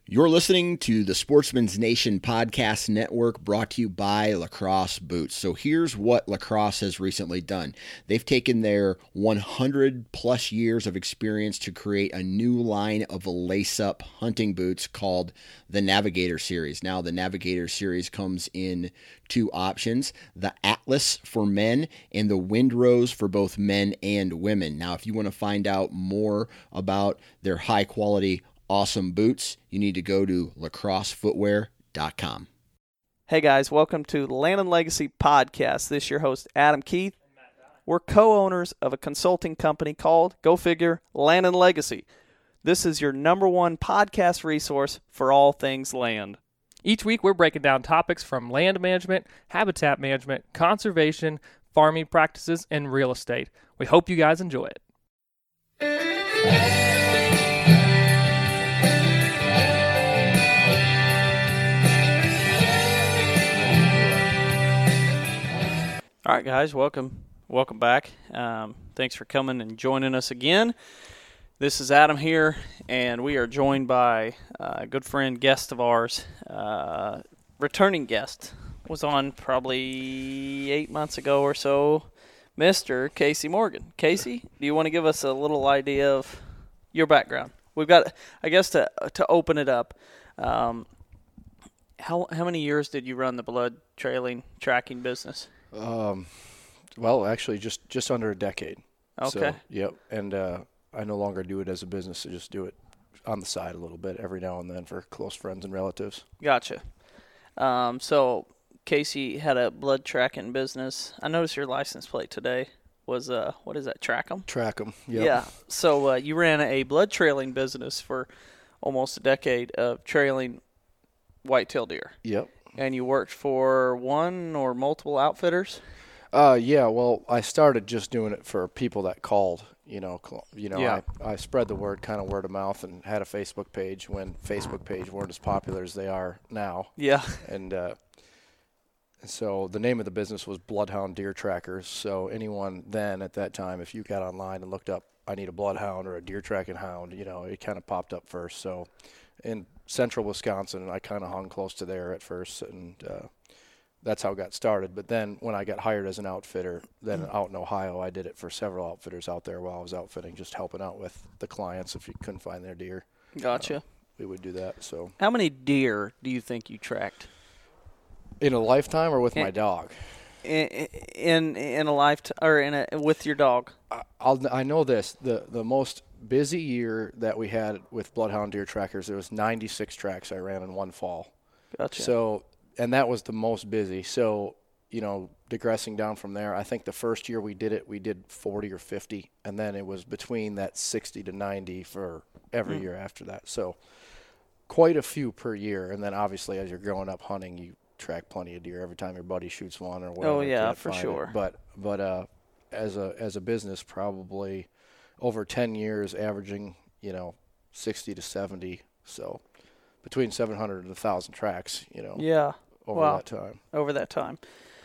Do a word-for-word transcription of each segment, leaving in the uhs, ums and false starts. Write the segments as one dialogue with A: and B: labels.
A: You're listening to the Sportsman's Nation Podcast Network, brought to you by Lacrosse Boots. So here's what Lacrosse has recently done. They've taken their one hundred plus years of experience to create a new line of lace-up hunting boots called the Navigator Series. Now, the Navigator Series comes in two options, the Atlas for men and the Windrose for both men and women. Now, if you want to find out more about their high-quality awesome boots, you need to go to lacrosse footwear dot com.
B: Hey guys, welcome to the Land and Legacy Podcast. This is your host, Adam Keith. We're co-owners of a consulting company called, go figure, Land and Legacy. This is your number one podcast resource for all things land.
C: Each week we're breaking down topics from land management, habitat management, conservation, farming practices, and real estate. We hope you guys enjoy it.
B: All right, guys, welcome. Welcome back. Um, thanks for coming and joining us again. This is Adam here, and we are joined by a good friend, guest of ours, uh, returning guest, was on probably eight months ago or so, Mister Casey Morgan. Casey, do you want to give us a little idea of your background? We've got, I guess, to to open it up. Um, how how many years did you run the blood trailing tracking business?
D: Um, well, actually, just, just under a decade.
B: Okay.
D: So, yep. And uh, I no longer do it as a business. I just do it on the side a little bit every now and then for close friends and relatives.
B: Gotcha. Um, so Casey had a blood tracking business. I noticed your license plate today was uh, what is that? Track 'em?
D: Track 'em. Yep.
B: Yeah. So uh, you ran a blood trailing business for almost a decade of trailing whitetail deer.
D: Yep.
B: And you worked for one or multiple outfitters?
D: Uh, yeah, well, I started just doing it for people that called, you know, cl- you know,
B: Yeah.
D: I, I spread the word, kind of word of mouth, and had a Facebook page when Facebook page weren't as popular as they are now.
B: Yeah.
D: And, uh, so the name of the business was Bloodhound Deer Trackers. So anyone then at that time, if you got online and looked up, I need a bloodhound or a deer tracking hound, you know, it kind of popped up first. So in central Wisconsin, I kind of hung close to there at first, and uh, that's how it got started. But then when I got hired as an outfitter, then mm-hmm. out in Ohio, I did it for several outfitters out there while I was outfitting, just helping out with the clients if you couldn't find their deer.
B: Gotcha.
D: Uh, we would do that. So
B: how many deer do you think you tracked?
D: In a lifetime or with
B: in,
D: my dog?
B: In in, in a lifetime or in a with your dog?
D: I, I'll, I know this. The the most busy year that we had with Bloodhound Deer Trackers, there was ninety-six tracks I ran in one fall.
B: Gotcha.
D: So, and that was the most busy. So, you know, digressing down from there, I think the first year we did it, we did forty or fifty, and then it was between that sixty to ninety for every mm. year after that. So, quite a few per year. And then obviously as you're growing up hunting, you track plenty of deer every time your buddy shoots one or whatever.
B: Oh yeah, for sure.
D: It. But but uh, as a as a business, probably over ten years, averaging you know sixty to seventy. So between seven hundred and a thousand tracks. You know.
B: Yeah.
D: Over
B: wow.
D: that time.
B: Over that time.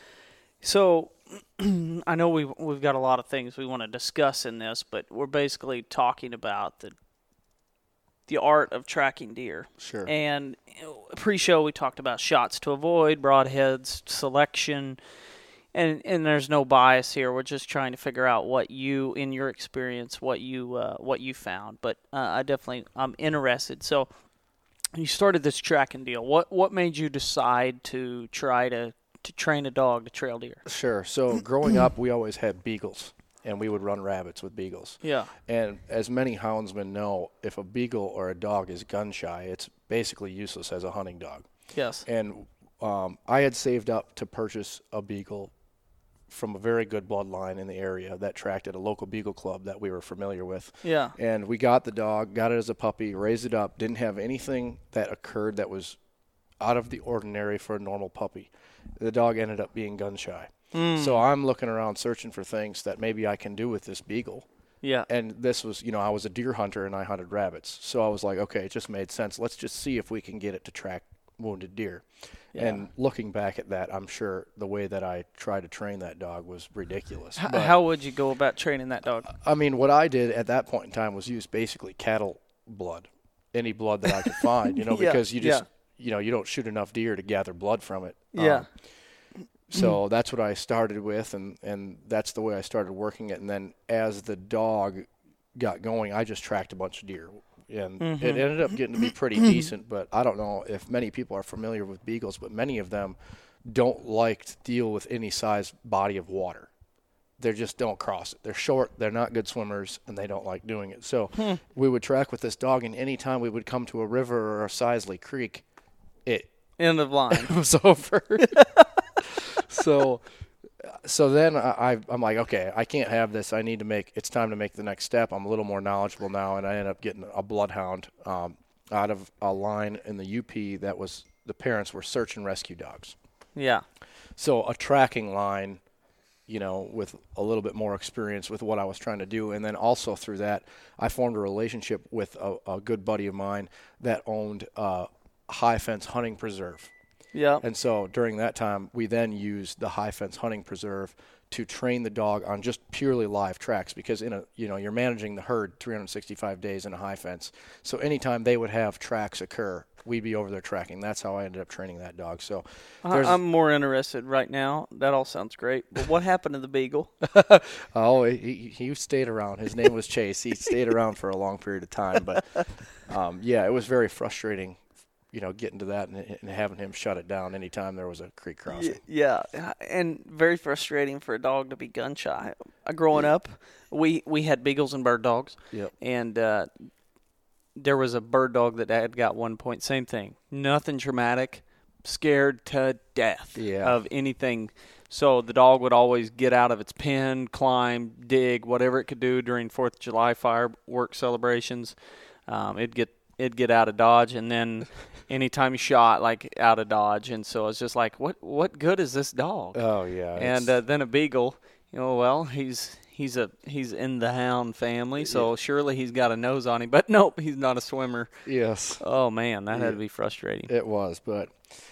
B: So I know we've we've got a lot of things we want to discuss in this, but we're basically talking about the the art of tracking deer.
D: Sure.
B: And pre-show we talked about shots to avoid, broadheads, selection, and and there's no bias here. We're just trying to figure out what you, in your experience, what you uh, what you found. But uh, I definitely I'm interested. So you started this tracking deal. What what made you decide to try to to train a dog to trail deer?
D: Sure. So growing up, we always had beagles. And we would run rabbits with beagles.
B: Yeah.
D: And as many houndsmen know, if a beagle or a dog is gun shy, it's basically useless as a hunting dog.
B: Yes.
D: And um, I had saved up to purchase a beagle from a very good bloodline in the area that tracked at a local beagle club that we were familiar with.
B: Yeah.
D: And we got the dog, got it as a puppy, raised it up, didn't have anything that occurred that was out of the ordinary for a normal puppy. The dog ended up being gun shy. Mm. So I'm looking around searching for things that maybe I can do with this beagle.
B: Yeah.
D: And this was, you know, I was a deer hunter and I hunted rabbits. So I was like, okay, it just made sense. Let's just see if we can get it to track wounded deer. Yeah. And looking back at that, I'm sure the way that I tried to train that dog was ridiculous.
B: H-
D: but,
B: how would you go about training that dog?
D: I mean, what I did at that point in time was use basically cattle blood. any blood that I could find, you know,
B: Yeah,
D: because you just,
B: yeah.
D: you know, you don't shoot enough deer to gather blood from it.
B: Yeah.
D: Um, so that's what I started with, and, and that's the way I started working it. And then as the dog got going, I just tracked a bunch of deer. And
B: Mm-hmm.
D: it ended up getting to be pretty decent, but I don't know if many people are familiar with beagles, but many of them don't like to deal with any size body of water. They just don't cross it. They're short, they're not good swimmers, and they don't like doing it. So
B: Hmm.
D: we would track with this dog, and any time we would come to a river or a Sisley Creek, it
B: End of line.
D: was over. so so then I, I'm like, okay, I can't have this. I need to make, it's time to make the next step. I'm a little more knowledgeable now, and I ended up getting a bloodhound um, out of a line in the U P that was, the parents were search and rescue dogs.
B: Yeah.
D: So a tracking line, you know, with a little bit more experience with what I was trying to do. And then also through that, I formed a relationship with a, a good buddy of mine that owned a high fence hunting preserve.
B: Yeah.
D: And so during that time, we then used the high fence hunting preserve to train the dog on just purely live tracks, because in a, you know, you're managing the herd three hundred sixty-five days in a high fence. So anytime they would have tracks occur, we'd be over there tracking. That's how I ended up training that dog. So
B: I- I'm more interested right now. That all sounds great. But what happened to the beagle?
D: oh, he, he stayed around. His name was Chase. He stayed around for a long period of time. But um, yeah, it was very frustrating, you know, getting to that and, and having him shut it down anytime there was a creek crossing.
B: Yeah, and very frustrating for a dog to be gun shy. Uh, Growing
D: Yeah.
B: up, we, we had beagles and bird dogs,
D: Yep.
B: and uh, there was a bird dog that Dad got one point. Same thing, nothing traumatic, scared to death
D: Yeah.
B: of anything. So the dog would always get out of its pen, climb, dig, whatever it could do during Fourth of July fireworks celebrations. Um, it'd get it'd get out of dodge, and then anytime you shot, like out of dodge. And so it's just like, what what good is this dog?
D: Oh yeah.
B: and uh, then a beagle, you know, well, he's he's a he's in the hound family, so
D: Yeah.
B: surely he's got a nose on him. But nope, he's not a swimmer.
D: yes.
B: Oh man, that had to
D: Yeah.
B: be frustrating.
D: It was, but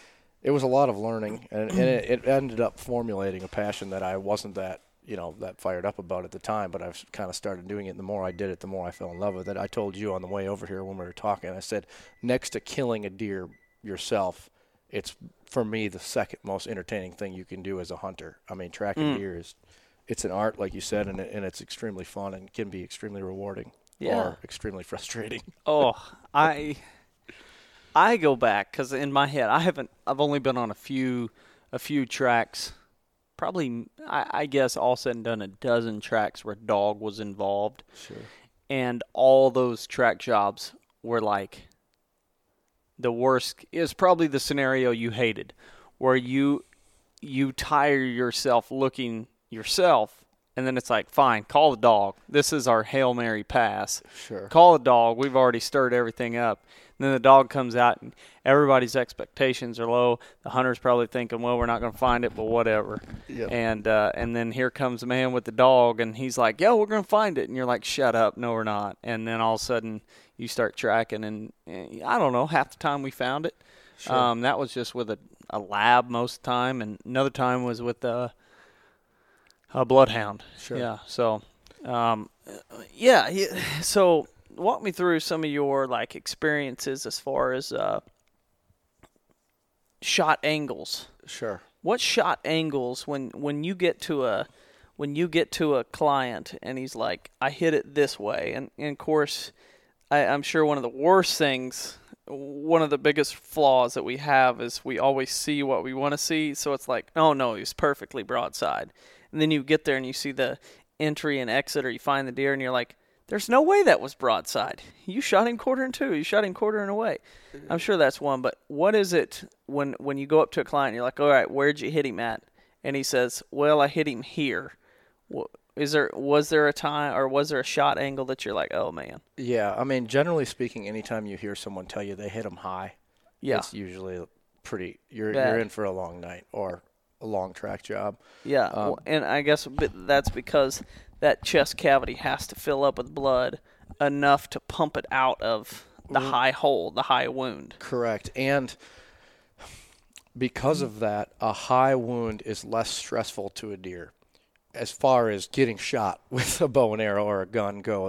D: it was a lot of learning, and, and it, it ended up formulating a passion that I wasn't that, you know, that fired up about at the time, but I've kind of started doing it. And the more I did it, the more I fell in love with it. I told you on the way over here when we were talking, I said, next to killing a deer yourself, it's, for me, the second most entertaining thing you can do as a hunter. I mean, tracking
B: Mm.
D: deer is, it's an art, like you said, and, it, and it's extremely fun and can be extremely rewarding
B: Yeah.
D: or extremely frustrating.
B: Oh, I I go back because in my head I haven't. I've only been on a few a few tracks. Probably, I, I guess, all said and done, a dozen tracks where dog was involved,
D: Sure.
B: and all those track jobs were like the worst. Is probably the scenario you hated, where you you tire yourself looking yourself, and then it's like, fine, call the dog. This is our Hail Mary pass.
D: Sure.
B: Call the dog. We've already stirred everything up. And then the dog comes out, and everybody's expectations are low. The hunter's probably thinking, well, we're not going to find it, but whatever.
D: Yep.
B: And uh, and then here comes the man with the dog, and he's like, yo, we're going to find it. And you're like, shut up. No, we're not. And then all of a sudden you start tracking, and, and I don't know, half the time we found it.
D: Sure.
B: Um, that was just with a, a lab most of the time, and another time was with a, a bloodhound.
D: Sure.
B: Yeah. So, um, yeah. he- So walk me through some of your like experiences as far as uh, shot angles.
D: Sure.
B: What shot angles when when you get to a when you get to a client and he's like, I hit it this way, and, and of course, I, I'm sure one of the worst things. One of the biggest flaws that we have is we always see what we want to see. So it's like, oh, no, he's perfectly broadside. And then you get there and you see the entry and exit, or you find the deer and you're like, there's no way that was broadside. You shot him quarter and two. You shot him quarter and away. I'm sure that's one. But what is it when, when you go up to a client and you're like, all right, where'd you hit him at? And he says, well, I hit him here. Is there was there a time or was there a shot angle that you're like, oh, man?
D: Yeah, I mean, generally speaking, anytime you hear someone tell you they hit them high,
B: Yeah.
D: it's usually pretty. You're
B: Bad.
D: you're in for a long night or a long track job.
B: Yeah,
D: Um,
B: well, and I guess a bit- that's because that chest cavity has to fill up with blood enough to pump it out of the high hole, the high wound.
D: Correct, and because of that, a high wound is less stressful to a deer. As far as getting shot with a bow and arrow or a gun goes,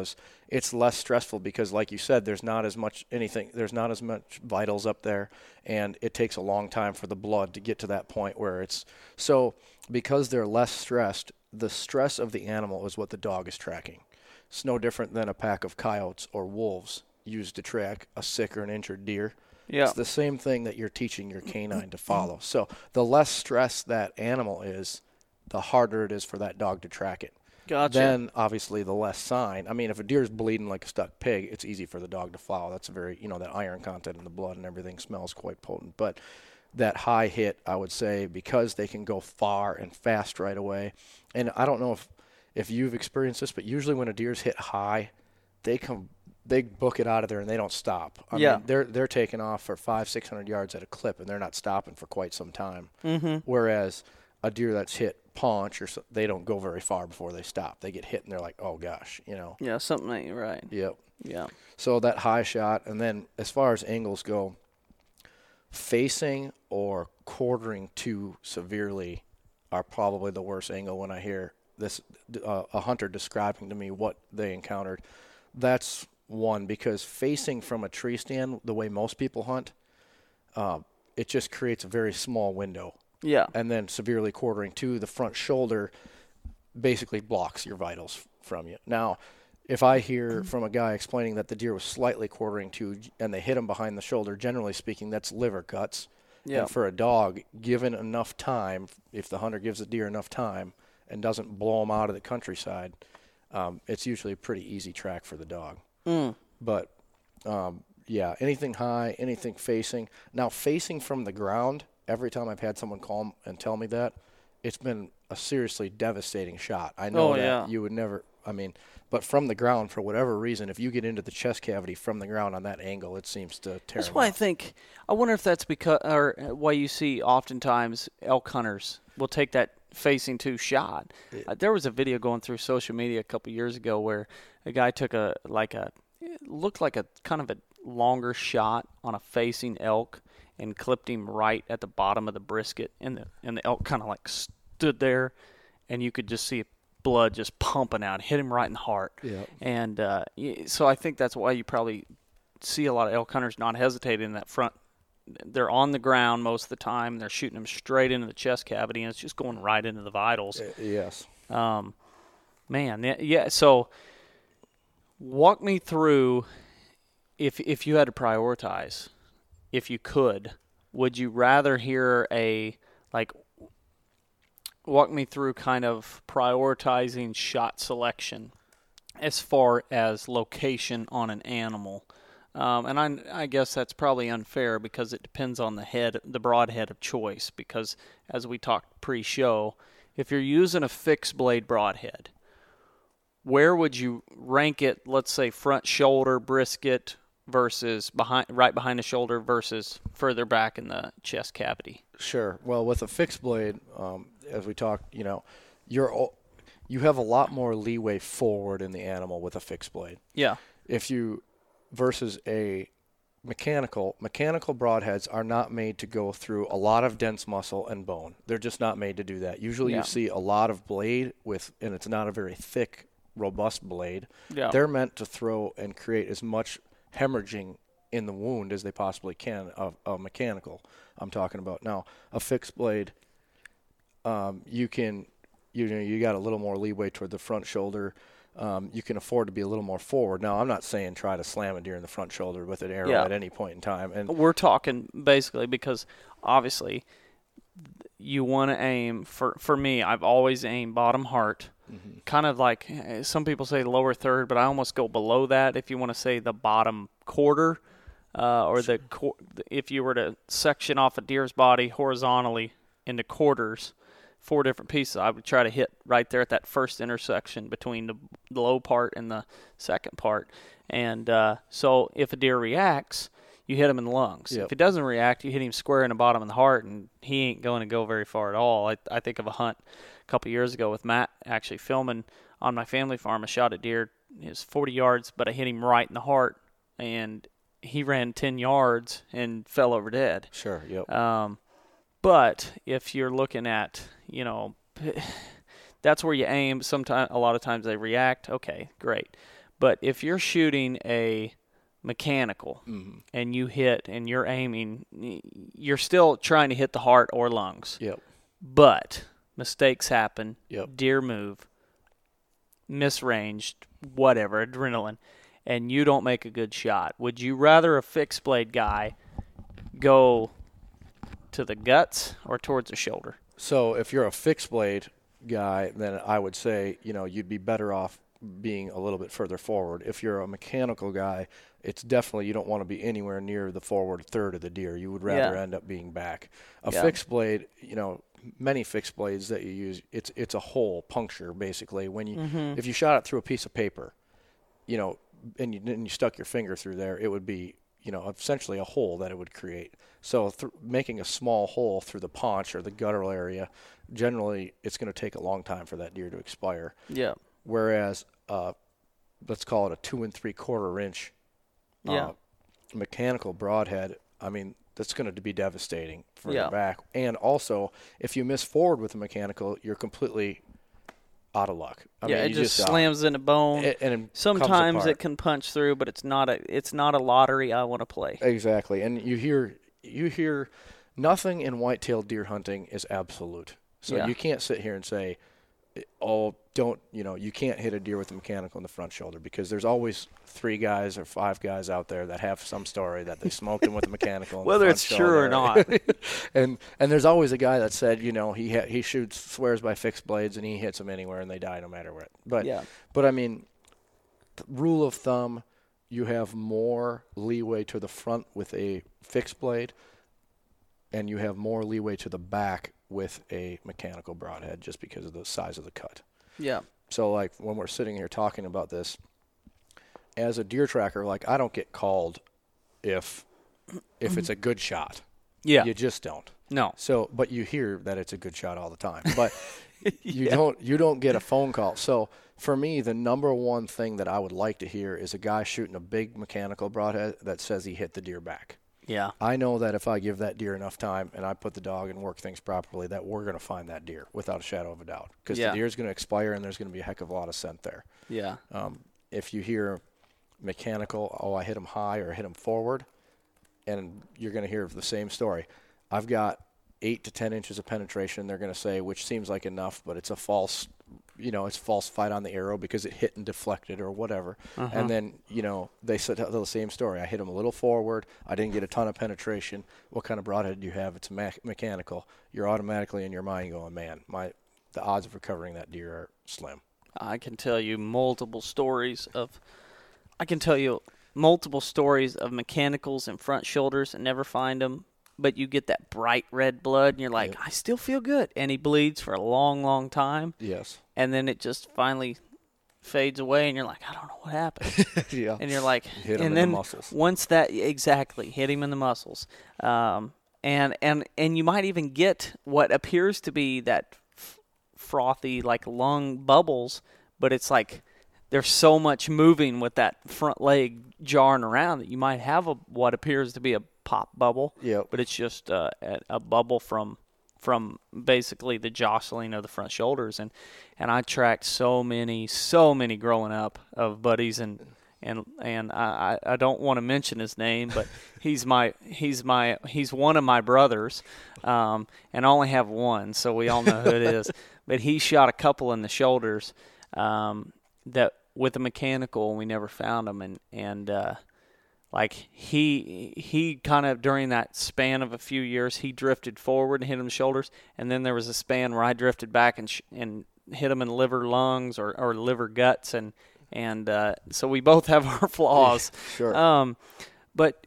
D: it's less stressful because, like you said, there's not as much anything, there's not as much vitals up there, and it takes a long time for the blood to get to that point where it's so because they're less stressed. The stress of the animal is what the dog is tracking. It's no different than a pack of coyotes or wolves used to track a sick or an injured deer.
B: Yeah.
D: It's the same thing that you're teaching your canine to follow. So the less stressed that animal is, the harder it is for that dog to track it.
B: Gotcha.
D: Then, obviously, the less sign. I mean, if a deer's bleeding like a stuck pig, it's easy for the dog to follow. That's a very, you know, that iron content in the blood and everything smells quite potent. But that high hit, I would say, because they can go far and fast right away. And I don't know if, if you've experienced this, but usually when a deer's hit high, they come – they book it out of there and they don't stop. I
B: yeah.
D: mean, they're they're taking off for five, six hundred yards at a clip, and they're not stopping for quite some time.
B: Mm-hmm.
D: Whereas a deer that's hit paunch or so, they don't go very far before they stop. They get hit and they're like, oh gosh, you know.
B: Yeah, something ain't right.
D: Yep.
B: Yeah.
D: So that high shot, and then as far as angles go, facing or quartering too severely are probably the worst angle. When I hear this, uh, a hunter describing to me what they encountered, that's one, because facing from a tree stand, the way most people hunt, uh, it just creates a very small window.
B: Yeah.
D: And then severely quartering to the front shoulder basically blocks your vitals from you. Now, if I hear from a guy explaining that the deer was slightly quartering to and they hit him behind the shoulder, generally speaking, that's liver cuts.
B: Yeah.
D: And for a dog, given enough time, if the hunter gives the deer enough time and doesn't blow him out of the countryside, um, it's usually a pretty easy track for the dog.
B: Mm.
D: But, um, yeah, anything high, anything facing. Now, facing from the ground, every time I've had someone call and tell me that, it's been a seriously devastating shot. I know
B: oh,
D: that
B: yeah.
D: you would never, I mean, but from the ground, for whatever reason, if you get into the chest cavity from the ground on that angle, it seems to tear
B: That's
D: them
B: why I
D: off.
B: think, I wonder if that's because, or why you see oftentimes elk hunters will take that facing to shot.
D: Yeah.
B: Uh, there was a video going through social media a couple years ago where a guy took a, like a, it looked like a kind of a longer shot on a facing elk and clipped him right at the bottom of the brisket, and the and the elk kind of like stood there, and you could just see blood just pumping out, hit him right in the heart.
D: Yeah.
B: And uh, so I think that's why you probably see a lot of elk hunters not hesitating in that front. They're on the ground most of the time. They're shooting them straight into the chest cavity, and it's just going right into the vitals.
D: Uh, yes.
B: Um, man, yeah. So walk me through, if if you had to prioritize, if you could, would you rather hear a, like, walk me through kind of prioritizing shot selection as far as location on an animal? Um, and I, I guess that's probably unfair because it depends on the head, the broadhead of choice. Because as we talked pre-show, if you're using a fixed blade broadhead, where would you rank it? Let's say front shoulder brisket versus behind, right behind the shoulder versus further back in the chest cavity.
D: Sure. Well, with a fixed blade, um, as we talked, you know, you're you have a lot more leeway forward in the animal with a fixed blade.
B: Yeah.
D: If you versus a mechanical, mechanical broadheads are not made to go through a lot of dense muscle and bone. They're just not made to do that. Usually
B: yeah.
D: you see a lot of blade with, and it's not a very thick, robust blade.
B: Yeah.
D: They're meant to throw and create as much hemorrhaging in the wound as they possibly can of a mechanical I'm talking about. Now, a fixed blade, um, you can, you know, you got a little more leeway toward the front shoulder. Um, you can afford to be a little more forward. Now, I'm not saying try to slam a deer in the front shoulder with an arrow
B: yeah.
D: at any point in time. And
B: we're talking basically because obviously you want to aim, for, for me, I've always aimed bottom heart, mm-hmm. kind of like some people say lower third, but I almost go below that if you want to say the bottom quarter. Uh, or the if you were to section off a deer's body horizontally into quarters, four different pieces, I would try to hit right there at that first intersection between the, the low part and the second part. And uh, so if a deer reacts, you hit him in the lungs.
D: Yep.
B: If it doesn't react, you hit him square in the bottom of the heart, and he ain't going to go very far at all. I, I think of a hunt a couple years ago with Matt actually filming on my family farm. I shot a deer. It was forty yards, but I hit him right in the heart, and he ran ten yards and fell over dead.
D: Sure, yep.
B: Um, but if you're looking at, you know, that's where you aim. Sometimes, a lot of times they react. Okay, great. But if you're shooting a mechanical
D: Mm-hmm.
B: and you hit and you're aiming, you're still trying to hit the heart or lungs.
D: Yep.
B: But mistakes happen.
D: Yep.
B: Deer move, misranged, whatever, adrenaline, and you don't make a good shot. Would you rather a fixed blade guy go to the guts or towards the shoulder?
D: So if you're a fixed blade guy, then I would say, you know, you'd be better off being a little bit further forward. If you're a mechanical guy, it's definitely, you don't want to be anywhere near the forward third of the deer. You would rather
B: Yeah.
D: end up being back. A
B: Yeah.
D: fixed blade, you know, many fixed blades that you use, it's it's a hole puncture basically. When you
B: Mm-hmm.
D: if you shot it through a piece of paper, you know, and you and you stuck your finger through there, it would be, you know, essentially a hole that it would create. So th- making a small hole through the paunch or the guttural area, generally it's going to take a long time for that deer to expire.
B: Yeah.
D: Whereas, uh, let's call it a two and three quarter inch uh,
B: Yeah.
D: mechanical broadhead, I mean, that's going to be devastating for
B: Yeah.
D: your back. And also, if you miss forward with a mechanical, you're completely out of luck. I
B: yeah,
D: mean,
B: it
D: you
B: just
D: uh,
B: slams in a bone.
D: it- and it comes
B: Sometimes
D: apart.
B: it can punch through, but it's not a it's not a lottery I want to play.
D: Exactly, and you hear you hear nothing in white-tailed deer hunting is absolute. So
B: Yeah.
D: you can't sit here and say, "Oh, don't you know you can't hit a deer with a mechanical in the front shoulder," because there's always three guys or five guys out there that have some story that they smoked him with a mechanical. In
B: Whether
D: the
B: it's
D: front
B: true or
D: shoulder.
B: not.
D: and and there's always a guy that said, you know, he ha- he shoots swears by fixed blades and he hits them anywhere and they die no matter what. But
B: Yeah.
D: but I mean, th- rule of thumb, you have more leeway to the front with a fixed blade, and you have more leeway to the back with a mechanical broadhead just because of the size of the cut.
B: Yeah.
D: So, like, when we're sitting here talking about this, as a deer tracker, like, I don't get called if if it's a good shot.
B: Yeah.
D: You just don't.
B: No.
D: So, but you hear that it's a good shot all the time. But you don't you don't get a phone call. So, for me, the number one thing that I would like to hear is a guy shooting a big mechanical broadhead that says he hit the deer back.
B: Yeah.
D: I know that if I give that deer enough time and I put the dog and work things properly, that we're going to find that deer without a shadow of a doubt. Because
B: Yeah.
D: the deer is going to expire and there's going to be a heck of a lot of scent there.
B: Yeah.
D: Um, if you hear mechanical, oh, I hit him high or I hit him forward, and you're going to hear the same story. I've got eight to ten inches of penetration, they're going to say, which seems like enough, but it's a false, you know, it's falsified on the arrow because it hit and deflected or whatever.
B: Uh-huh.
D: And then, you know, they said the same story. I hit him a little forward. I didn't get a ton of penetration. What kind of broadhead do you have? It's me- mechanical. You're automatically in your mind going, man, my the odds of recovering that deer are slim.
B: I can tell you multiple stories of I can tell you multiple stories of mechanicals and front shoulders and never find them, but you get that bright red blood and you're like,
D: Yep.
B: I still feel good. And he bleeds for a long, long time.
D: Yes.
B: And then it just finally fades away and you're like, I don't know what happened.
D: Yeah.
B: And you're like,
D: Hit him
B: and
D: in
B: then
D: the muscles.
B: once that, exactly, hit him in the muscles. Um, and, and, and you might even get what appears to be that f- frothy, like lung bubbles, but it's like there's so much moving with that front leg jarring around that you might have a what appears to be a pop bubble.
D: Yep.
B: But it's just uh, a, a bubble from from basically the jostling of the front shoulders. And, and I tracked so many, so many growing up of buddies, and and and I, I don't want to mention his name, but he's my he's my he's one of my brothers, um, and I only have one, so we all know who it is. But he shot a couple in the shoulders um, that with a mechanical, and we never found them, and and uh, like he he kind of during that span of a few years, he drifted forward and hit him in the shoulders, and then there was a span where I drifted back and sh- and hit him in liver lungs or, or liver guts, and and uh, so we both have our flaws.
D: Sure.
B: Um, but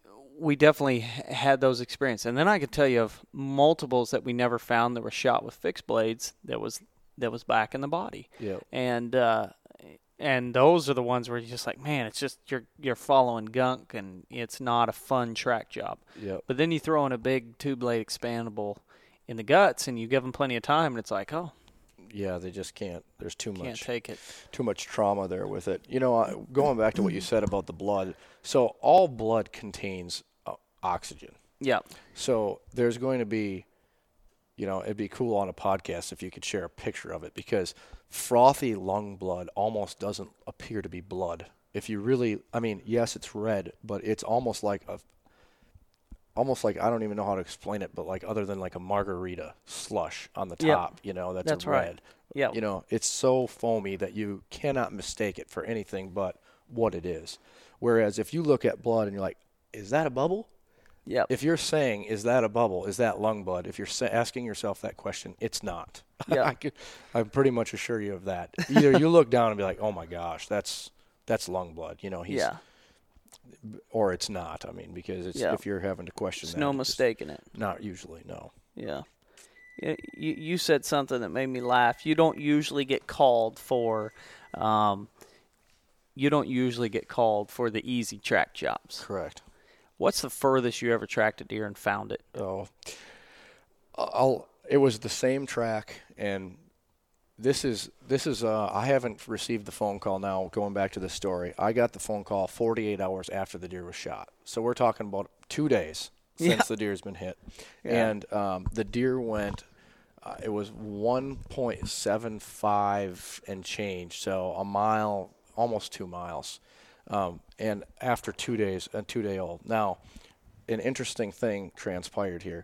B: we definitely had those experiences, and then I could tell you of multiples that we never found that were shot with fixed blades that was that was back in the body.
D: Yep.
B: And uh, and those are the ones where you're just like, man, it's just you're you're following gunk, and it's not a fun track job.
D: Yep.
B: But then you throw in a big two blade expandable in the guts, and you give them plenty of time, and it's like, oh,
D: Yeah, they just can't. There's too
B: can't
D: much.
B: take it.
D: too much trauma there with it. You know, uh, going back to what you said about the blood. So all blood contains uh, oxygen.
B: Yeah.
D: So there's going to be you know, it'd be cool on a podcast if you could share a picture of it, because frothy lung blood almost doesn't appear to be blood. If you really, I mean, yes, it's red, but it's almost like a, almost like, I don't even know how to explain it, but like other than like a margarita slush on the top, yep. you know, that's,
B: that's
D: a red.
B: Right. Yeah.
D: You know, it's so foamy that you cannot mistake it for anything but what it is. Whereas if you look at blood and you're like, is that a bubble?
B: Yeah.
D: If you're saying, is that a bubble? Is that lung blood? If you're sa- asking yourself that question, it's not.
B: Yeah.
D: I could, I pretty much assure you of that. Either you look down and be like, oh my gosh, that's that's lung blood. You know, he's.
B: Yeah.
D: Or it's not. I mean, because it's
B: yeah.
D: if you're having to question
B: There's
D: that.
B: no mistake in it.
D: Not usually, no.
B: Yeah. You, you said something that made me laugh. You don't usually get called for, um, you don't usually get called for the easy track jobs.
D: Correct.
B: What's the furthest you ever tracked a deer and found it?
D: Oh, I'll. It was the same track, and this is this is. Uh, I haven't received the phone call now. Going back to the story, I got the phone call forty-eight hours after the deer was shot. So we're talking about two days since
B: yeah.
D: the deer's been hit,
B: yeah.
D: and um, the deer went. Uh, it was one point seven five and change, so a mile, almost two miles. Um, and after two days, a two-day-old. Now, an interesting thing transpired here.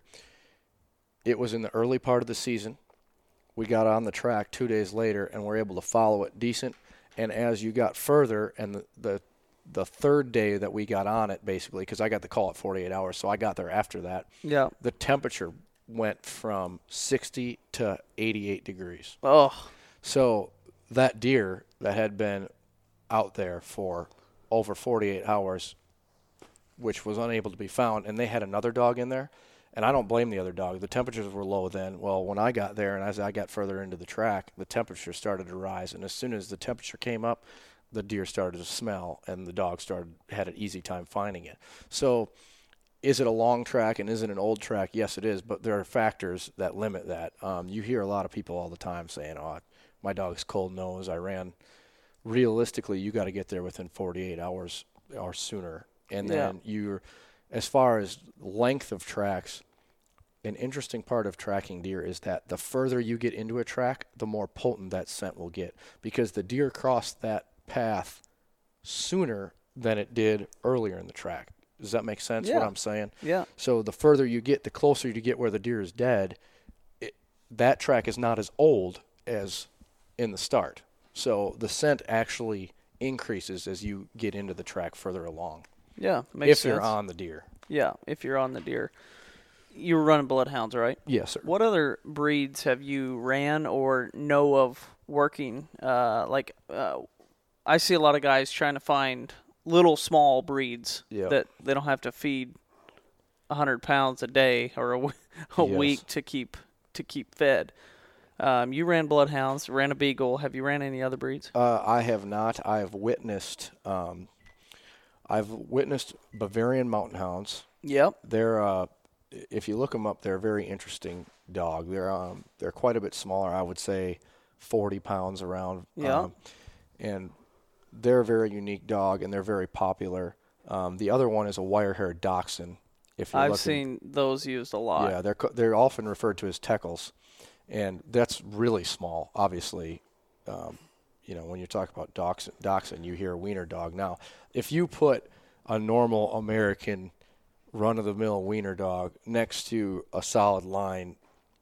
D: It was in the early part of the season. We got on the track two days later, and were able to follow it decent. And as you got further, and the the, the third day that we got on it, basically, because I got the call at forty-eight hours, so I got there after that.
B: Yeah.
D: The temperature went from sixty to eighty-eight degrees.
B: Oh.
D: So that deer that had been out there for over forty-eight hours, which was unable to be found, and they had another dog in there, and I don't blame the other dog. The temperatures were low then. Well, when I got there and as I got further into the track, the temperature started to rise, and as soon as the temperature came up, the deer started to smell, and the dog started had an easy time finding it. So is it a long track and is it an old track? Yes, it is, but there are factors that limit that. Um, you hear a lot of people all the time saying, oh, my dog's cold nose, I ran. Realistically, you got to get there within forty-eight hours or sooner. And then yeah. you're, as far as length of tracks, an interesting part of tracking deer is that the further you get into a track, the more potent that scent will get, because the deer crossed that path sooner than it did earlier in the track. Does that make sense,
B: yeah.
D: what I'm saying?
B: Yeah.
D: So the further you get, the closer you get where the deer is dead, it, that track is not as old as in the start. So the scent actually increases as you get into the track further along.
B: Yeah, makes
D: if
B: sense.
D: you're on the deer.
B: Yeah, if you're on the deer. You were running bloodhounds, right?
D: Yes, sir.
B: What other breeds have you ran or know of working? Uh, like, uh, I see a lot of guys trying to find little small breeds
D: yep.
B: that they don't have to feed one hundred pounds a day or a, w- a
D: yes.
B: week to keep to keep fed. Um, you ran bloodhounds, ran a beagle. Have you ran any other breeds?
D: Uh, I have not. I have witnessed. Um, I've witnessed Bavarian mountain hounds.
B: Yep.
D: They're, uh, if you look them up, they're a very interesting dog. They're um, they're quite a bit smaller. I would say forty pounds around.
B: Yeah.
D: Um, and they're a very unique dog, and they're very popular. Um, the other one is a wire-haired dachshund. If you're
B: I've
D: looking,
B: seen those used a lot.
D: Yeah, they're they're often referred to as teckles. And that's really small, obviously. Um, you know, when you talk about dachshund, dachshund, you hear wiener dog. Now, if you put a normal American run-of-the-mill wiener dog next to a solid line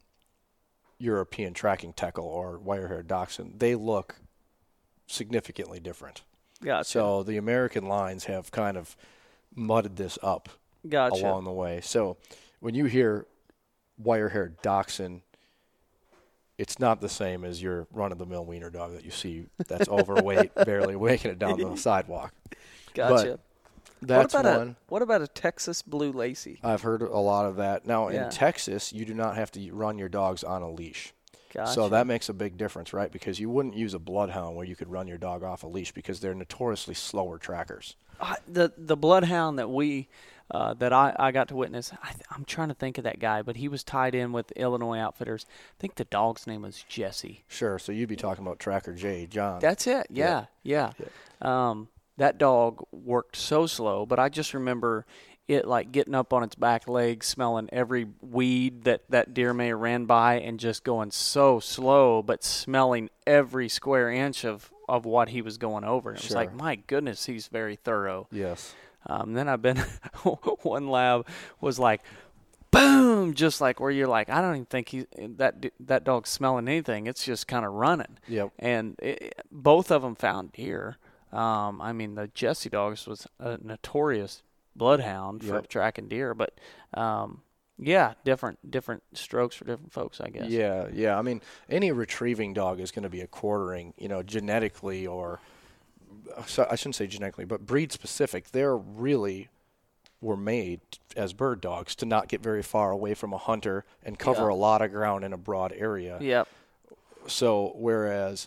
D: European tracking teckle or wire-haired dachshund, they look significantly different.
B: Gotcha.
D: So the American lines have kind of mudded this up
B: gotcha.
D: along the way. So when you hear wire-haired dachshund, it's not the same as your run-of-the-mill wiener dog that you see that's overweight, barely making it down the sidewalk.
B: Gotcha.
D: But that's
B: what about
D: one.
B: A, what about a Texas Blue Lacy?
D: I've heard a lot of that. Now,
B: yeah.
D: in Texas, you do not have to run your dogs on a leash.
B: Gotcha.
D: So that makes a big difference, right? Because you wouldn't use a bloodhound where you could run your dog off a leash because they're notoriously slower trackers.
B: Uh, the the bloodhound that we uh, that I, I got to witness, I th- I'm trying to think of that guy, but he was tied in with Illinois Outfitters. I think the dog's name was Jesse.
D: Sure. So you'd be talking about Tracker J, John.
B: That's it. Yeah, yeah. yeah. Um, that dog worked so slow, but I just remember it like getting up on its back legs, smelling every weed that that deer may have ran by, and just going so slow, but smelling every square inch of, of what he was going over. And it was
D: Sure.
B: like, my goodness, he's very thorough.
D: Yes.
B: Um, then I've been one lab was like, boom, just like where you're like, I don't even think he that that dog's smelling anything. It's just kind of running.
D: Yep.
B: And it, both of them found deer. Um, I mean, the Jesse dogs was a notorious bloodhound for
D: Yep.
B: tracking deer, but um, yeah, different different strokes for different folks, I guess.
D: Yeah, yeah. I mean, any retrieving dog is going to be a quartering, you know, genetically or so I shouldn't say genetically, but breed specific. They're really were made as bird dogs to not get very far away from a hunter and cover
B: Yeah.
D: a lot of ground in a broad area.
B: Yep.
D: So whereas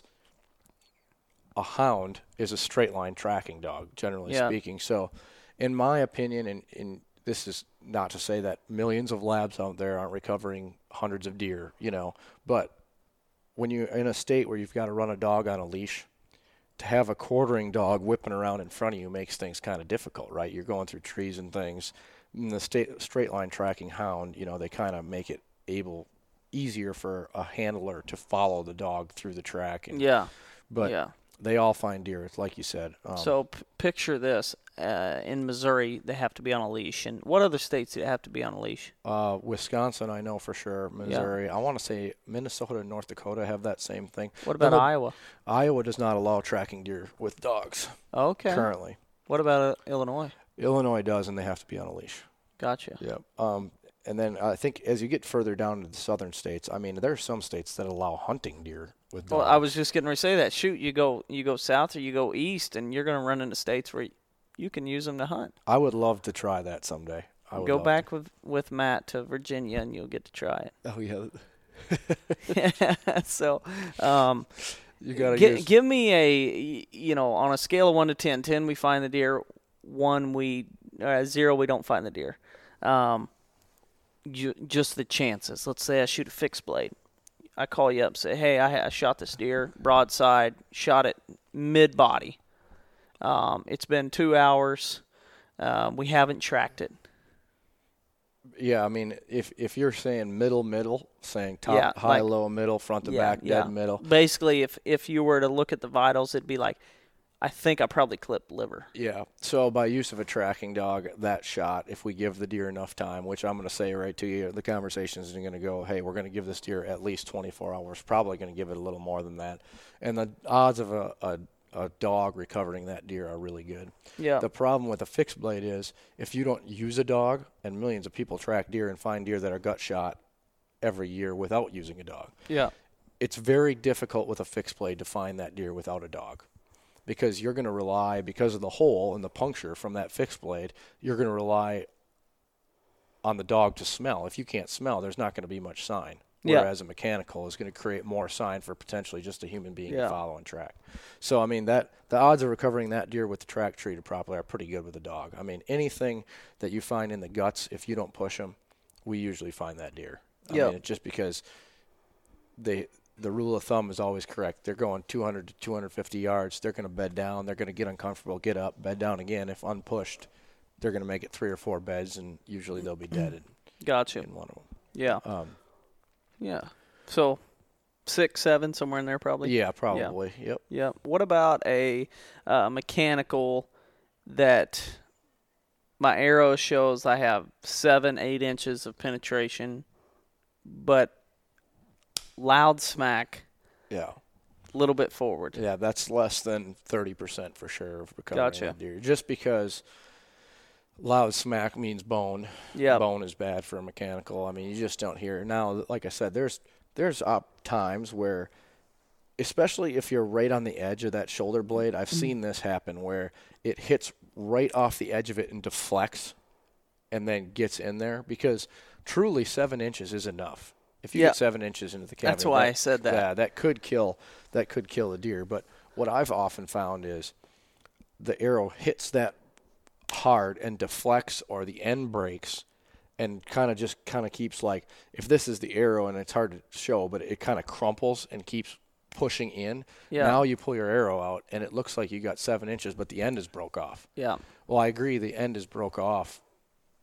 D: a hound is a straight line tracking dog, generally
B: Yeah.
D: speaking. So in my opinion, and, and this is not to say that millions of labs out there aren't recovering hundreds of deer, you know, but when you're in a state where you've got to run a dog on a leash, to have a quartering dog whipping around in front of you makes things kind of difficult, right? You're going through trees and things. In the state, straight line tracking hound, you know, they kind of make it able easier for a handler to follow the dog through the track. And,
B: Yeah.
D: But
B: yeah.
D: they all find deer, like you said. Um,
B: So p- picture this. Uh, in Missouri, they have to be on a leash. And what other states do they have to be on a leash?
D: uh, Wisconsin, I know for sure. Missouri, I want to say Minnesota and North Dakota have that same thing.
B: What about
D: Although
B: Iowa?
D: Iowa does not allow tracking deer with dogs
B: Okay.
D: currently.
B: What about uh, Illinois?
D: Illinois does, and they have to be on a leash.
B: Gotcha.
D: Yep. Um, and then I think as you get further down to the southern states, I mean, there are some states that allow hunting deer with dogs.
B: Well, I was just getting ready to say that. Shoot, you go you go south or you go east, and you're going to run into states where you can use them to hunt.
D: I would love to try that someday. I would
B: Go
D: love
B: back with, with Matt to Virginia, and you'll get to try
D: To. Oh yeah.
B: it. So, um,
D: You gotta
B: gi-
D: use.
B: give me a, you know, on a scale of one to ten, ten we find the deer, one we, uh, zero we don't find the deer. Um, you, just the chances. Let's say I shoot a fixed blade. I call you up and say, hey, I, I shot this deer broadside, shot it mid-body. Um, it's been two hours. Um, we haven't tracked it.
D: Yeah, I mean, if if you're saying middle, middle, saying top,
B: Yeah,
D: high,
B: like-
D: low, middle, front to
B: Yeah,
D: back,
B: yeah.
D: dead middle.
B: Basically, if if you were to look at the vitals, it'd be like, I think I probably clipped liver.
D: Yeah. So by use of a tracking dog, that shot, if we give the deer enough time, which I'm going to say right to you, the conversation is going to go, hey, we're going to give this deer at least twenty-four hours. Probably going to give it a little more than that. And the odds of a, a, a dog recovering that deer are really good.
B: Yeah.
D: The problem with a fixed blade is if you don't use a dog, and millions of people track deer and find deer that are gut shot every year without using a dog.
B: Yeah.
D: It's very difficult with a fixed blade to find that deer without a dog. Because you're going to rely, because of the hole and the puncture from that fixed blade, you're going to rely on the dog to smell. If you can't smell, there's not going to be much sign.
B: Yeah.
D: Whereas a mechanical is going to create more sign for potentially just a human being
B: Yeah.
D: to follow and track. So, I mean, that the odds of recovering that deer with the track treated properly are pretty good with a dog. I mean, anything that you find in the guts, if you don't push them, we usually find that deer. I
B: Yeah.
D: mean, it's just because they – the rule of thumb is always correct. They're going two hundred to two hundred fifty yards. They're going to bed down. They're going to get uncomfortable, get up, bed down again. If unpushed, they're going to make it three or four beds, and usually they'll be dead in,
B: Gotcha.
D: in one of them.
B: Yeah.
D: Um,
B: Yeah. So six, seven, somewhere in there probably.
D: yeah, probably. Yep.
B: Yeah. What about a uh, mechanical that my arrow shows I have seven, eight inches of penetration, but loud smack
D: Yeah.
B: a little bit forward.
D: Yeah, that's less than thirty percent for sure of recovering
B: Gotcha.
D: a deer. Just because loud smack means bone.
B: Yeah.
D: Bone is bad for a mechanical. I mean, you just don't hear it. Now, like I said, there's there's up times where, especially if you're right on the edge of that shoulder blade, I've seen this happen where it hits right off the edge of it and deflects and then gets in there, because truly seven inches is enough. If you
B: Yeah.
D: get seven inches into the cavity,
B: That's why
D: that-
B: I said that.
D: Yeah, that could kill that could kill a deer. But what I've often found is the arrow hits that hard and deflects, or the end breaks, and kind of just kind of keeps, like, if this is the arrow, and it's hard to show, but it kind of crumples and keeps pushing in.
B: Yeah.
D: Now you pull your arrow out, and it looks like you got seven inches, but the end is broke off.
B: Yeah.
D: Well, I agree, the end is broke off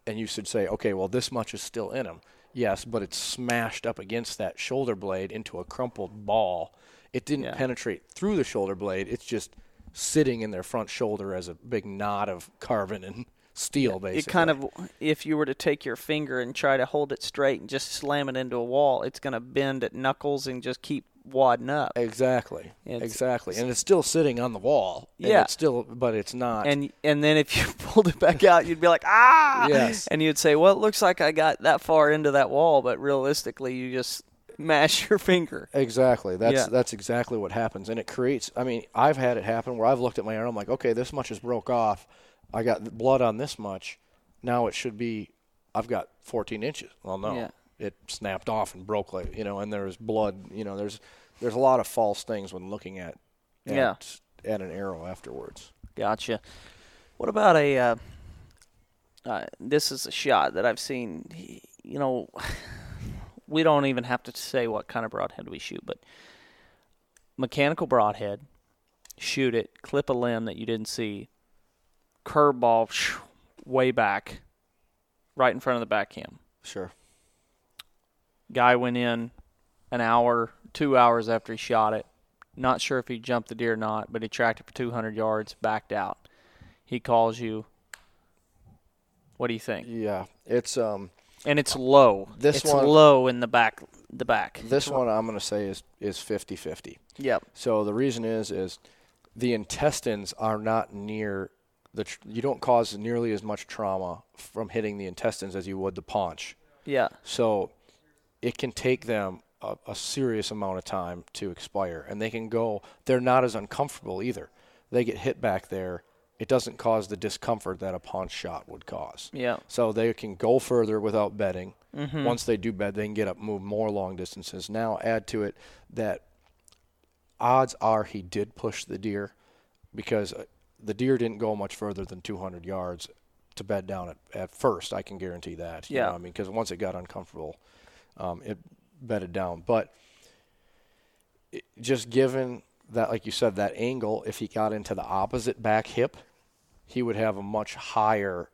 D: and you should say, okay, well, this much is still in him. Yes, but it's smashed up against that shoulder blade into a crumpled ball. It didn't
B: Yeah.
D: penetrate through the shoulder blade. It's just sitting in their front shoulder as a big knot of carbon and steel, basically.
B: It kind of, if you were to take your finger and try to hold it straight and just slam it into a wall, it's going to bend at knuckles and just keep wadding up.
D: Exactly.
B: It's-
D: exactly. And it's still sitting on the wall. And
B: Yeah.
D: It's still, but it's not.
B: And and then if you pulled it back out, you'd be like, ah!
D: Yes.
B: And you'd say, well, it looks like I got that far into that wall, but realistically, you just mash your finger.
D: Exactly. That's
B: Yeah.
D: that's exactly what happens, and it creates. I mean, I've had it happen where I've looked at my arm, I'm like, okay, this much is broke off. I got blood on this much. Now it should be. I've got fourteen inches. Well, no,
B: Yeah.
D: it snapped off and broke, like you know, and there's blood. You know, there's there's a lot of false things when looking at at,
B: Yeah.
D: at an arrow afterwards.
B: Gotcha. What about a? Uh, uh, this is a shot that I've seen. You know, we don't even have to say what kind of broadhead we shoot, but mechanical broadhead, shoot it, clip a limb that you didn't see, curveball shoo, way back, right in front of the back cam.
D: Sure.
B: Guy went in an hour, two hours after he shot it. Not sure if he jumped the deer or not, but he tracked it for two hundred yards, backed out. He calls you. What do you think?
D: Yeah, it's um.
B: And it's low.
D: This
B: it's
D: one-
B: low in the back. The back.
D: This one I'm going to say is is fifty-fifty.
B: Yep.
D: So the reason is is the intestines are not near the. Tr- you don't cause nearly as much trauma from hitting the intestines as you would the paunch.
B: Yeah.
D: So it can take them a, a serious amount of time to expire, and they can go. They're not as uncomfortable either. They get hit back there. It doesn't cause the discomfort that a paunch shot would cause.
B: Yeah.
D: So they can go further without bedding.
B: Mm-hmm.
D: Once they do bed, they can get up, move more long distances. Now add to it that odds are he did push the deer, because uh, the deer didn't go much further than two hundred yards to bed down at, at first. I can guarantee that. You
B: Yeah.
D: know, I mean, because once it got uncomfortable, um, it bedded down. But it, just given that, like you said, that angle, if he got into the opposite back hip, he would have a much higher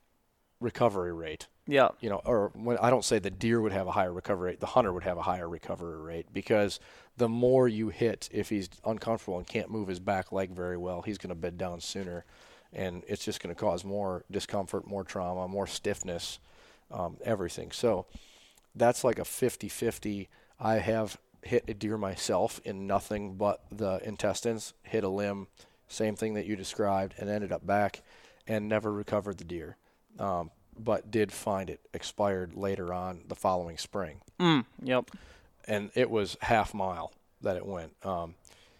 D: recovery rate.
B: Yeah.
D: You know, or when I don't say the deer would have a higher recovery rate, the hunter would have a higher recovery rate, because the more you hit, if he's uncomfortable and can't move his back leg very well, he's going to bed down sooner, and it's just going to cause more discomfort, more trauma, more stiffness, um, everything. So that's like a fifty-fifty. I have hit a deer myself in nothing but the intestines, hit a limb, same thing that you described, and ended up back and never recovered the deer. Um, but did find it expired later on the following spring.
B: Mm. Yep.
D: And it was half mile that it went. Um,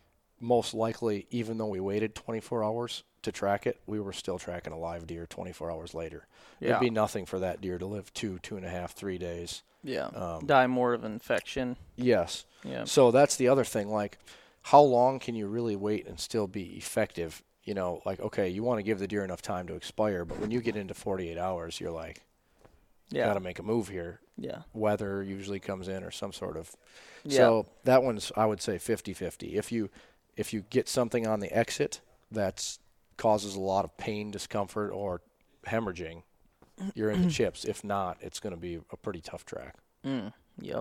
D: most likely, even though we waited twenty-four hours to track it, we were still tracking a live deer twenty-four hours later.
B: Yeah.
D: It'd be nothing for that deer to live two, two and a half, three days.
B: Yeah.
D: Um,
B: Die more of infection.
D: Yes.
B: Yeah.
D: So that's the other thing. Like, how long can you really wait and still be effective? You know, like, okay, you want to give the deer enough time to expire, but when you get into forty-eight hours, you're like,
B: Yeah.
D: got to make a move here.
B: Yeah.
D: Weather usually comes in, or some sort of.
B: Yeah.
D: So that one's, I would say, fifty-fifty. If you if you get something on the exit that causes a lot of pain, discomfort, or hemorrhaging, you're in the chips. If not, it's going to be a pretty tough track.
B: Mm. Yep.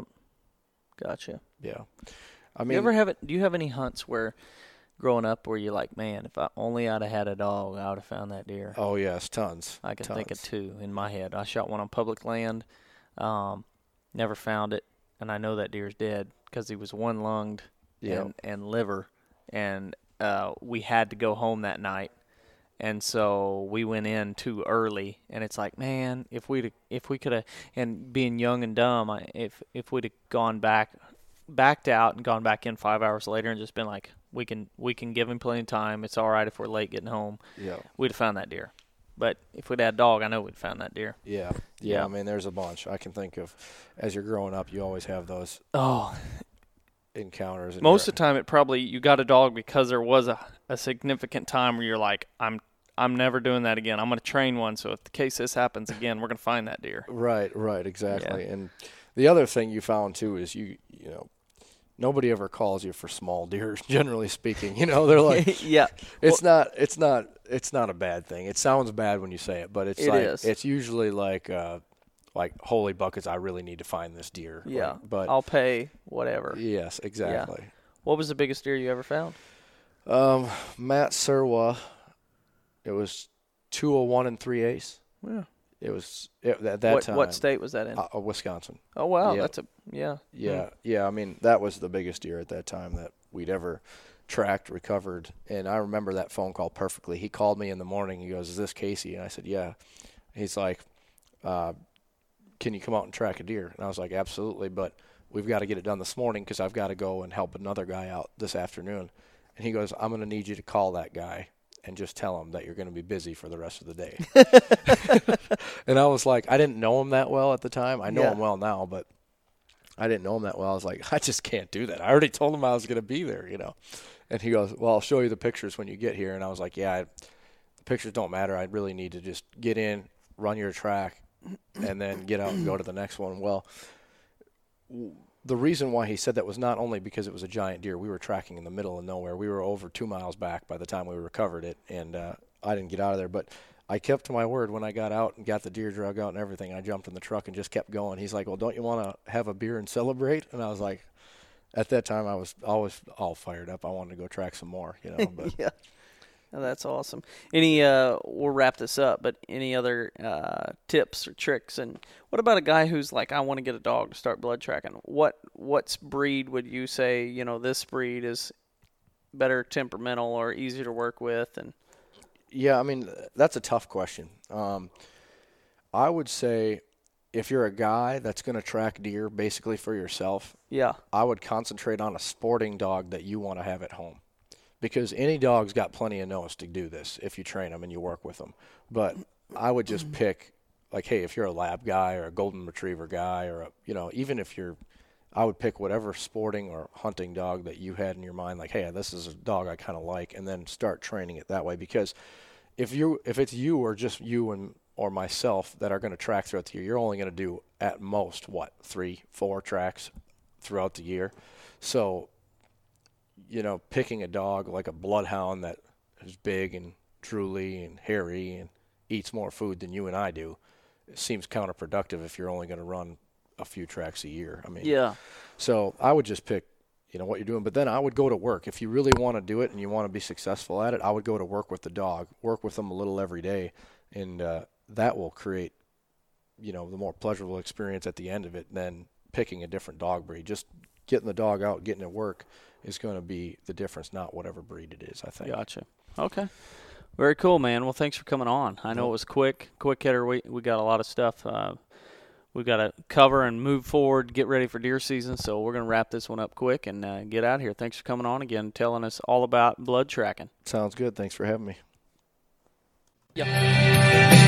B: Gotcha.
D: Yeah. I
B: You
D: mean,
B: ever have it? Do you have any hunts where, growing up, where you're like, man, if I only I'd have had a dog, I would have found that deer.
D: oh yes, tons.
B: I can
D: tons.
B: think of two in my head. I shot one on public land, um, never found it, and I know that deer's dead because he was one lunged
D: Yep.
B: and and liver, and uh, we had to go home that night, and so we went in too early, and it's like, man, if we if we could have, and being young and dumb, I, if if we'd have gone back, backed out and gone back in five hours later and just been like, we can we can give him plenty of time. It's all right if we're late getting home.
D: Yeah.
B: We'd have found that deer. But if we'd had a dog, I know we'd found that deer.
D: Yeah. Yeah.
B: Yeah.
D: I mean, there's a bunch. I can think of, as you're growing up, you always have those
B: Oh,
D: encounters. And
B: most of
D: you're-
B: the time it probably you got a dog because there was a, a significant time where you're like, I'm I'm never doing that again. I'm going to train one, so if the case this happens again, we're going to find that deer.
D: Right, right, exactly. And the other thing you found too is you, you know, nobody ever calls you for small deer, generally speaking. You know, they're like,
B: yeah,
D: it's
B: well,
D: not, it's not, it's not a bad thing. It sounds bad when you say it, but it's
B: it
D: like,
B: is.
D: it's usually like, uh, like holy buckets, I really need to find this deer.
B: Yeah,
D: like, but
B: I'll pay whatever.
D: Yes, exactly.
B: Yeah. What was the biggest deer you ever found?
D: Um, Matt Serwa, it was two oh one and three eighths.
B: Yeah.
D: It was it, at that
B: what,
D: time.
B: What state was that in?
D: Uh, Wisconsin.
B: Oh wow,
D: yeah.
B: that's a yeah.
D: Yeah,
B: hmm.
D: yeah. I mean, that was the biggest deer at that time that we'd ever tracked, recovered. And I remember that phone call perfectly. He called me in the morning. He goes, "Is this Casey?" And I said, "Yeah." He's like, uh, "Can you come out and track a deer?" And I was like, "Absolutely, but we've got to get it done this morning because I've got to go and help another guy out this afternoon." And he goes, "I'm going to need you to call that guy and just tell him that you're going to be busy for the rest of the day." And I was like, I didn't know him that well at the time. I know
B: Yeah.
D: him well now, but I didn't know him that well. I was like, I just can't do that. I already told him I was going to be there, you know. And he goes, "Well, I'll show you the pictures when you get here." And I was like, yeah, I, the pictures don't matter. I really need to just get in, run your track, and then get out and go to the next one. Well, the reason why he said that was not only because it was a giant deer. We were tracking in the middle of nowhere. We were over two miles back by the time we recovered it, and uh, I didn't get out of there. But I kept to my word when I got out and got the deer drug out and everything. I jumped in the truck and just kept going. He's like, "Well, don't you want to have a beer and celebrate?" And I was like, at that time, I was always all fired up. I wanted to go track some more, you know. But
B: yeah, oh, that's awesome. Any, uh, we'll wrap this up, but any other uh, tips or tricks? And what about a guy who's like, I want to get a dog to start blood tracking? What what breed would you say, you know, this breed is better temperamental or easier to work with? And
D: yeah, I mean, that's a tough question. Um, I would say if you're a guy that's going to track deer basically for yourself,
B: yeah,
D: I would concentrate on a sporting dog that you want to have at home. Because any dog's got plenty of nose to do this if you train them and you work with them. But I would just pick, like, hey, if you're a lab guy or a golden retriever guy or, a, you know, even if you're, I would pick whatever sporting or hunting dog that you had in your mind, like, hey, this is a dog I kind of like, and then start training it that way. Because if you if it's you or just you and or myself that are going to track throughout the year, you're only going to do at most, what, three, four tracks throughout the year. So, you know, picking a dog like a bloodhound that is big and drooly and hairy and eats more food than you and I do, it seems counterproductive if you're only going to run a few tracks a year. I mean,
B: yeah.
D: So I would just pick, you know, what you're doing. But then I would go to work. If you really want to do it and you want to be successful at it, I would go to work with the dog, work with them a little every day, and uh, that will create, you know, the more pleasurable experience at the end of it than picking a different dog breed. Just getting the dog out, getting it work is going to be the difference, not whatever breed it is, I think.
B: Gotcha. Okay. Very cool, man. Well, thanks for coming on. I know it was quick, quick hitter. We we got a lot of stuff uh, we've got to cover and move forward, get ready for deer season. So we're going to wrap this one up quick and uh, get out of here. Thanks for coming on again, telling us all about blood tracking.
D: Sounds good. Thanks for having me.
C: Yep.